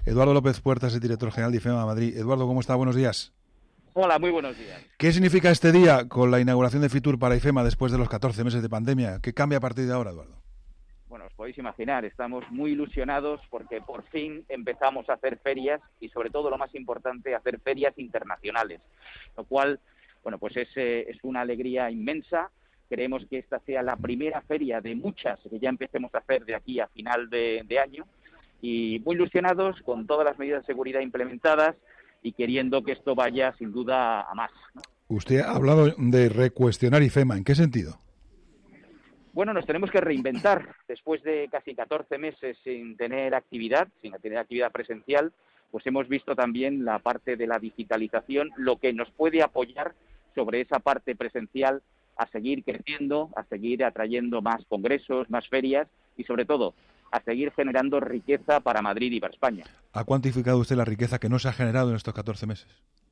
Eduardo López Puertas, el director general de IFEMA Madrid. Eduardo, ¿cómo está? Buenos días. Hola, muy buenos días. ¿Qué significa este día con la inauguración de Fitur para IFEMA después de los 14 meses de pandemia? ¿Qué cambia a partir de ahora, Eduardo? Bueno, os podéis imaginar, estamos muy ilusionados porque por fin empezamos a hacer ferias y sobre todo lo más importante, hacer ferias internacionales, lo cual, bueno, pues es una alegría inmensa. Creemos que esta sea la primera feria de muchas que ya empecemos a hacer de aquí a final de año y muy ilusionados con todas las medidas de seguridad implementadas y queriendo que esto vaya sin duda a más, ¿no? Usted ha hablado de recuestionar IFEMA. ¿En qué sentido? Bueno, nos tenemos que reinventar. Después de casi 14 meses sin tener actividad presencial, pues hemos visto también la parte de la digitalización, lo que nos puede apoyar sobre esa parte presencial a seguir creciendo, a seguir atrayendo más congresos, más ferias y sobre todo a seguir generando riqueza para Madrid y para España. ¿Ha cuantificado usted la riqueza que no se ha generado en estos 14 meses?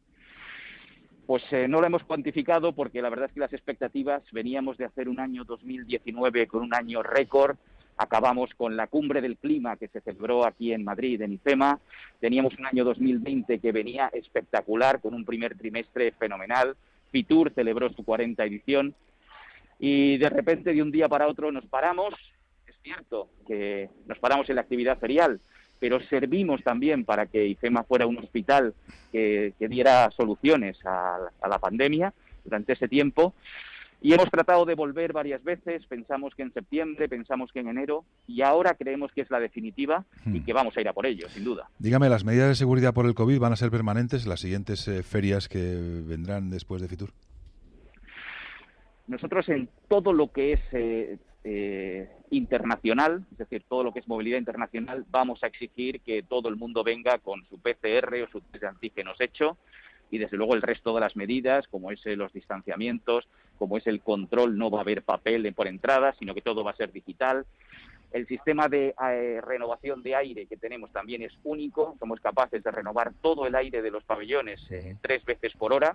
Pues no lo hemos cuantificado porque la verdad es que las expectativas, veníamos de hacer un año 2019 con un año récord, acabamos con la cumbre del clima que se celebró aquí en Madrid, en IFEMA, teníamos un año 2020 que venía espectacular con un primer trimestre fenomenal, Fitur celebró su 40ª edición y de repente de un día para otro nos paramos, es cierto que nos paramos en la actividad ferial, pero servimos también para que IFEMA fuera un hospital que diera soluciones a la pandemia durante ese tiempo. Y hemos tratado de volver varias veces, pensamos que en septiembre, pensamos que en enero, y ahora creemos que es la definitiva y que vamos a ir a por ello, sin duda. Dígame, ¿las medidas de seguridad por el COVID van a ser permanentes en las siguientes ferias que vendrán después de Fitur? Nosotros en todo lo que es internacional, es decir, todo lo que es movilidad internacional, vamos a exigir que todo el mundo venga con su PCR o su test de antígenos hecho y desde luego el resto de las medidas, como es los distanciamientos, como es el control, no va a haber papel por entrada, sino que todo va a ser digital. El sistema de renovación de aire que tenemos también es único, somos capaces de renovar todo el aire de los pabellones 3 veces por hora.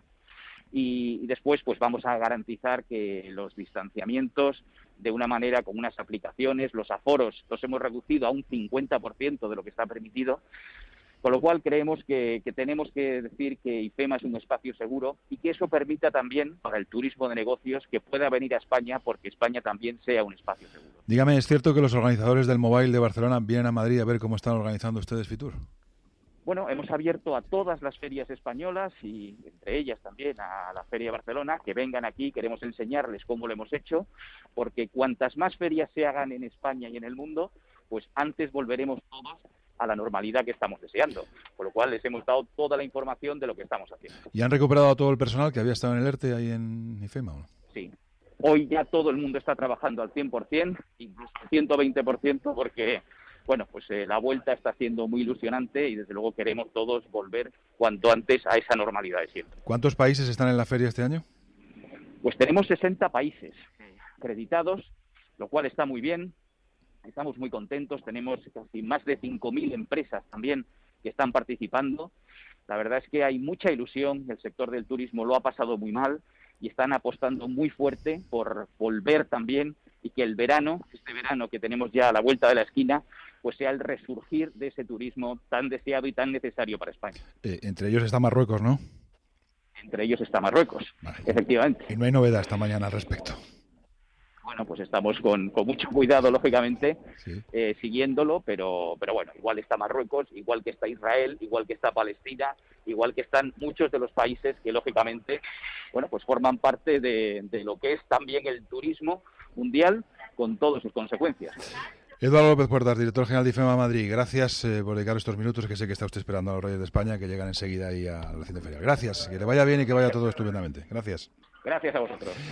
Y después pues vamos a garantizar que los distanciamientos de una manera con unas aplicaciones, los aforos los hemos reducido a un 50% de lo que está permitido, con lo cual creemos que tenemos que decir que IFEMA es un espacio seguro y que eso permita también para el turismo de negocios que pueda venir a España porque España también sea un espacio seguro. Dígame, ¿es cierto que los organizadores del Mobile de Barcelona vienen a Madrid a ver cómo están organizando ustedes Fitur? Bueno, hemos abierto a todas las ferias españolas y entre ellas también a la Feria de Barcelona, que vengan aquí, queremos enseñarles cómo lo hemos hecho, porque cuantas más ferias se hagan en España y en el mundo, pues antes volveremos todos a la normalidad que estamos deseando, por lo cual les hemos dado toda la información de lo que estamos haciendo. ¿Y han recuperado a todo el personal que había estado en el ERTE ahí en IFEMA, o no? Sí. Hoy ya todo el mundo está trabajando al 100%, incluso al 120%, porque bueno, pues la vuelta está siendo muy ilusionante y desde luego queremos todos volver cuanto antes a esa normalidad de siempre. ¿Cuántos países están en la feria este año? Pues tenemos 60 países acreditados, lo cual está muy bien, estamos muy contentos, tenemos casi más de 5.000 empresas también que están participando. La verdad es que hay mucha ilusión, el sector del turismo lo ha pasado muy mal y están apostando muy fuerte por volver también y que el verano, este verano que tenemos ya a la vuelta de la esquina, pues sea el resurgir de ese turismo tan deseado y tan necesario para España. Entre ellos está Marruecos, ¿no? Entre ellos está Marruecos, vale. Efectivamente. Y no hay novedad esta mañana al respecto. Bueno, pues estamos con mucho cuidado, lógicamente, sí. Siguiéndolo, pero bueno, igual está Marruecos, igual que está Israel, igual que está Palestina, igual que están muchos de los países que, lógicamente, bueno, pues forman parte de lo que es también el turismo mundial, con todas sus consecuencias. Eduardo López Puertas, director general de IFEMA Madrid, gracias por dedicar estos minutos, que sé que está usted esperando a los Reyes de España, que llegan enseguida ahí a la recinto ferial. Gracias, que le vaya bien y que vaya todo estupendamente. Gracias. Gracias a vosotros.